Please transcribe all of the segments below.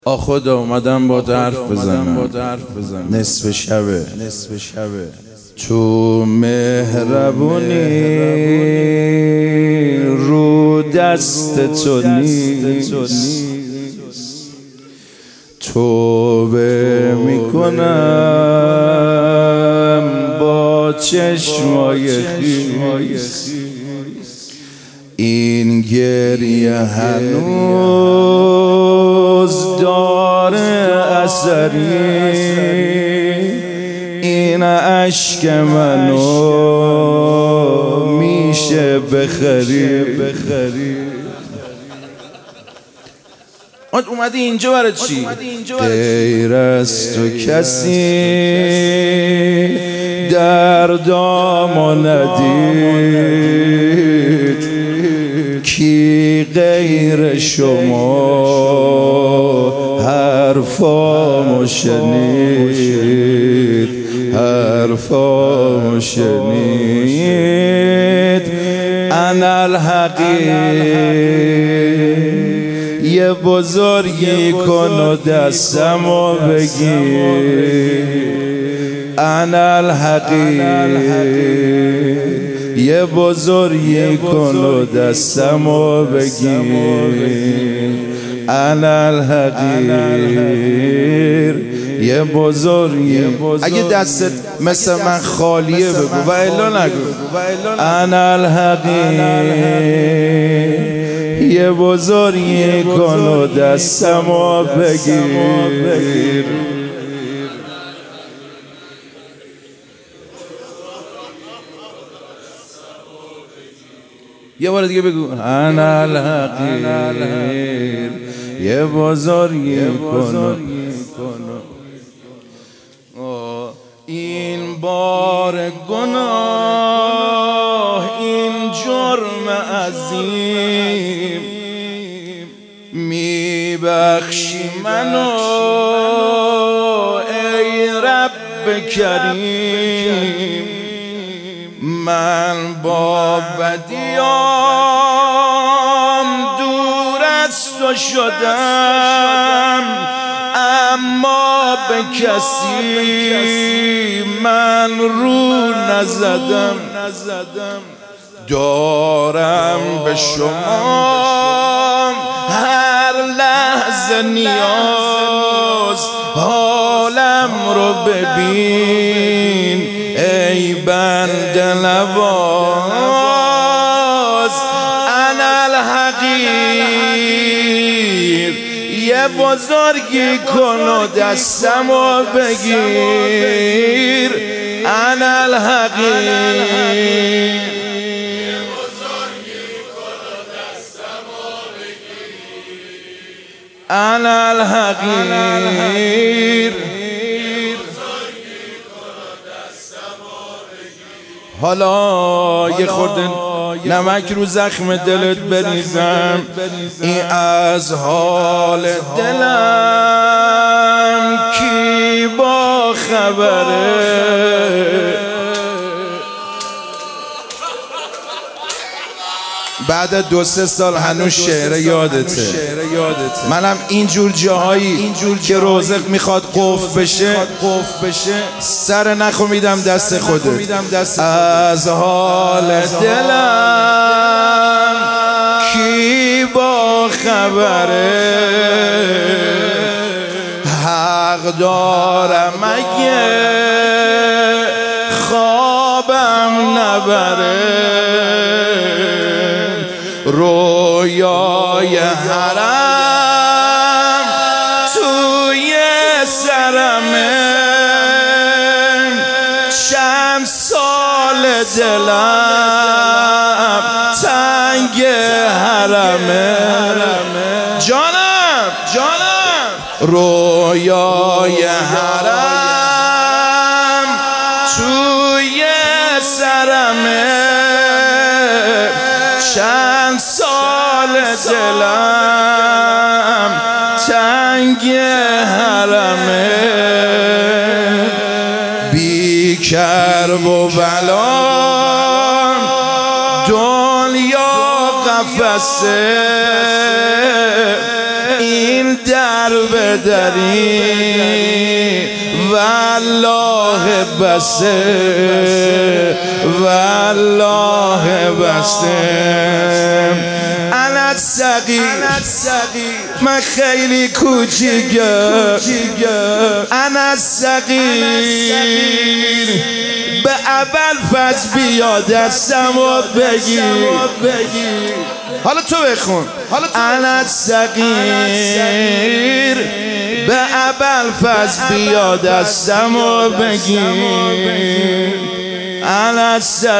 خدا اومدم با حرف بزنم نصف شبه تو مهربونی رو دست تو نیست توبه میکنم با چشمای خیس این گریه هنوز داره اثری این اشک منو میشه بخری اومدی اینجا برای چی؟ غیر از تو کسی دردامو ندید کی غیر شما حرفامو شنید انا الحقیر یه بزرگی کن و دستمو بگیر انا الحقیر یه بزرگی کن و دستمو بگیر انا الحقیر یه بزرگی اگه دستت مثل من خالیه بگو و الا نگو انا الحقیر یه بزرگی کن و دستمو بگیر یه بار دیگه بگو انا الحقیر یه بزرگی کن این بار گناه این جرم عظیم میبخشی منو ای رب کریم من با بدیام دور از تو شدم اما به کسی من رو نزدم دارم به شما هر لحظه نیاز حالم رو ببین ای بنده نواز انا الحقیر یه بزرگی کن و دستمو بگیر انا الحقیر انا الحقیر حالا یه خورده نمک رو زخم دلت بریزم این از حال دلم کی با خبره بعد 2-3 سال هنوز شعر یادته منم اینجور جاهایی که روزق میخواد قفل بشه سر نخو میدم دست خودت از حال دلم کی با خبره حق دارم اگه خوابم نبره رویای حرم توی سرمه چند سال دلم تنگ حرمه جانم رویای حرم توی سرمه چند سال دلم تنگ حرمه بی کرب و بلام دنیا قفسه این در بدری والله بسته والله بسته. انا صغیر من خیلی کوچیکم، انا صغیر به ابوالفضل بیا دستمو بگیر. حالا تو بخون. انا صغیر به ابوالفضل بیا دستمو بگیر. انا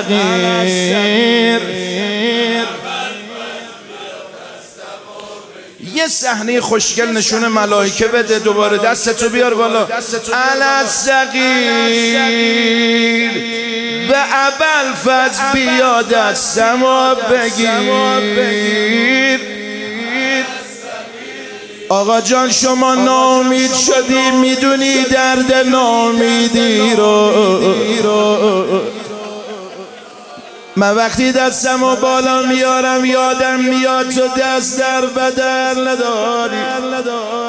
صغیر. یه صحنه خوشگل نشون ملائکه بده. دوباره دستتو بیار بالا. انا صغیر به ابوالفضل بیا دستمو بگیر. آقا جان شما ناامید شدی، میدونی درد ناامیدی رو. من وقتی دستمو بالا میارم یادم میاد تو دست در بدن نداری.